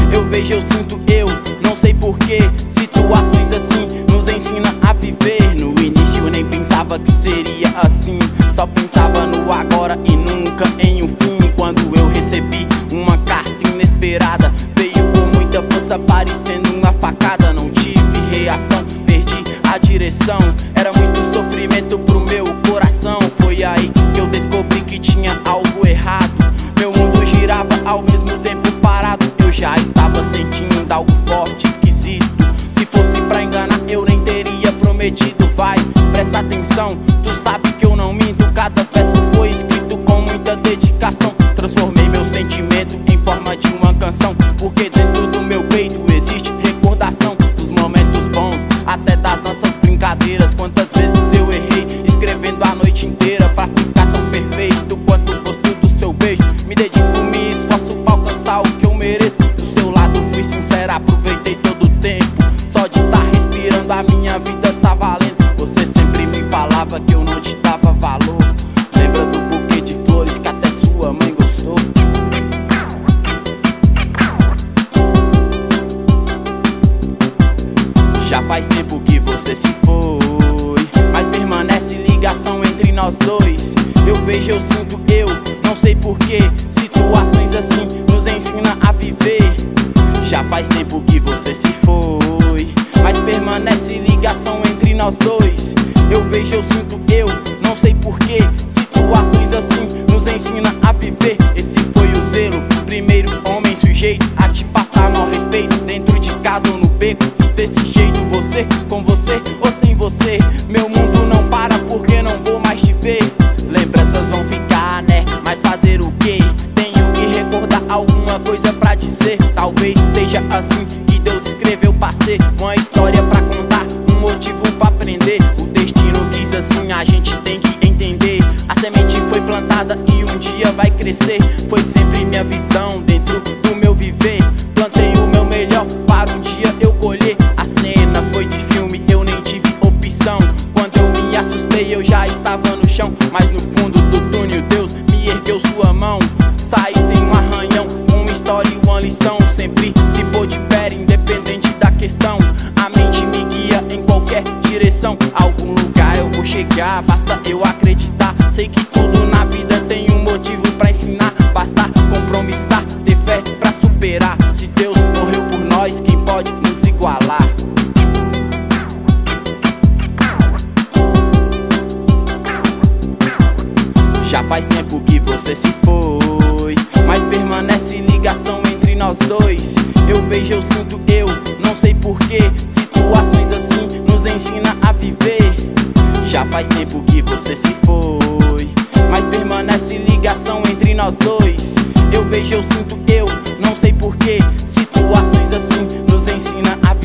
Eu vejo, eu sinto, eu não sei porquê. Situações assim nos ensina a viver. No início eu nem pensava que seria assim, só pensava no agora e nunca em um fim. Quando eu recebi uma carta inesperada, veio com muita força parecendo uma facada. Não tive reação, perdi a direção, era muito sofrimento pro meu coração. Foi aí que eu descobri que tinha algo errado. Meu mundo girava ao mesmo tempo parado. Eu já estava sentindo algo forte, esquisito. Se fosse pra enganar eu nem teria prometido. Vai, presta atenção, tu sabe que eu não minto. Cada verso foi escrito com muita dedicação. Transformei meu sentimento em forma de uma canção, porque dentro do meu peito existe recordação dos momentos bons, até das nossas brincadeiras. Quantas vezes eu errei escrevendo a noite inteira pra ficar tão perfeito quanto o gosto do seu beijo. Me dedico, me esforço pra alcançar o que eu mereço. Do seu lado fui sincera, aproveitei todo o tempo. Só de estar respirando a minha vida tá valendo. Você sempre me falava que eu não te dava valor. Lembra do buquê de flores que até sua mãe gostou? Já faz tempo que você se foi, mas permanece ligação entre nós dois. Eu vejo, eu sinto, eu não sei porquê. Situações assim nos ensina a viver. Já faz tempo que você se foi, mas permanece ligação entre nós dois. Eu vejo, eu sinto, eu não sei porquê. Situações assim nos ensina a viver. Esse foi o zelo, primeiro homem sujeito a te passar mal respeito, dentro de casa ou no beco. Desse jeito, você, com você ou sem você, meu mundo não para porque não vou mais te ver. Lembranças vão ficar, né? Mas fazer o quê? Tenho que recordar alguma coisa pra dizer. Talvez seja assim que Deus escreveu pra ser uma história pra contar, um motivo pra aprender. O destino quis assim, a gente tem que entender. A semente foi plantada e um dia vai crescer. Foi sempre minha visão dentro do meu viver. Plantei o meu melhor para um dia eu colher. A cena foi de filme, eu nem tive opção. Quando eu me assustei eu já estava no chão, mas no fundo do túnel Deus me ergueu sua mão. Saí sem um arranhão, uma história e uma lição. Sempre se pôr de pé, independente da questão. A mente me guia em qualquer direção. Algum lugar eu vou chegar, basta eu acreditar. Sei que tudo na vida tem um motivo pra ensinar. Basta compromissar, ter fé pra superar. Se Deus morreu por nós, quem pode nos igualar? Já faz tempo que você se foi, mas permanece ligação entre nós dois. Eu vejo, eu sinto, eu não sei porquê. Situações assim nos ensina a viver. Já faz tempo que você se foi, mas permanece ligação entre nós dois. Eu vejo, eu sinto, eu não sei porquê. Situações assim nos ensina a viver.